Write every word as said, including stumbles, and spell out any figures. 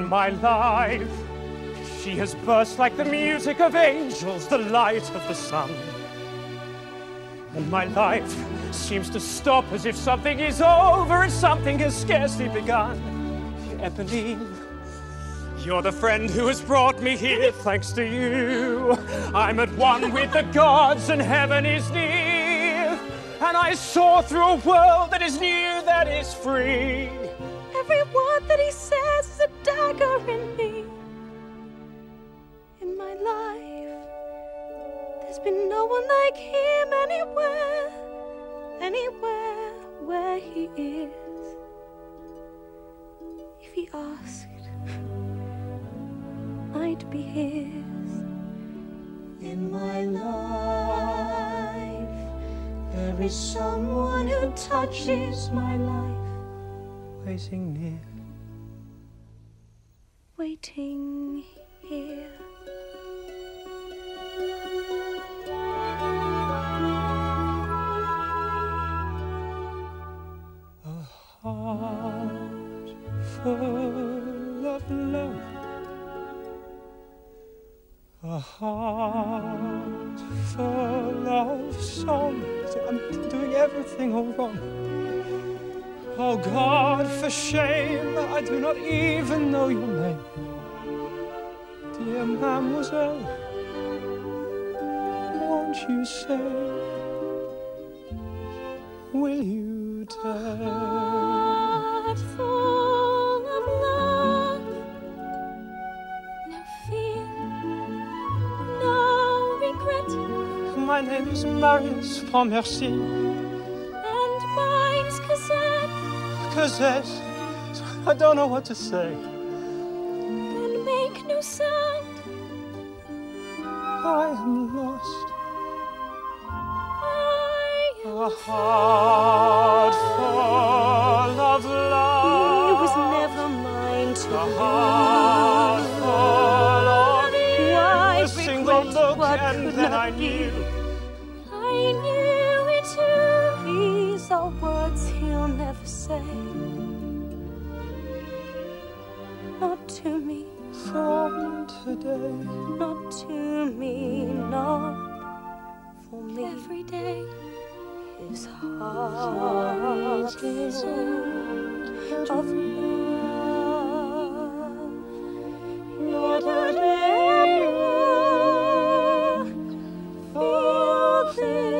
my life. She has burst like the music of angels, the light of the sun. And my life seems to stop as if something is over and something has scarcely begun. Eponine, you're the friend who has brought me here. Thanks to you, I'm at one with the gods and heaven is near. And I soar through a world that is new, that is free. Every word that he says is a dagger in me. In my life, there's been no one like him anywhere, anywhere where he is. If he asked, I'd be his. In my life, there is someone who touches my life. Waiting near, waiting here. A heart full of love, a heart full of song. I'm doing everything all wrong. Oh God, for shame, I do not even know your name. Dear mademoiselle, won't you say, will you tell? Heart full of love, no fear, no regret. My name is Marius Pontmercy. And mine's Cosette. Cosette, I don't know what to say. Then make no sound. I am lost. I am A heart full of love. He was never mine to A heart full of you. I A single regret look what and could then not I knew. I knew it too. These are words he'll never say. Not to me. From today. Not to me, not for me. Every day his heart is full of love. Not a day feel this.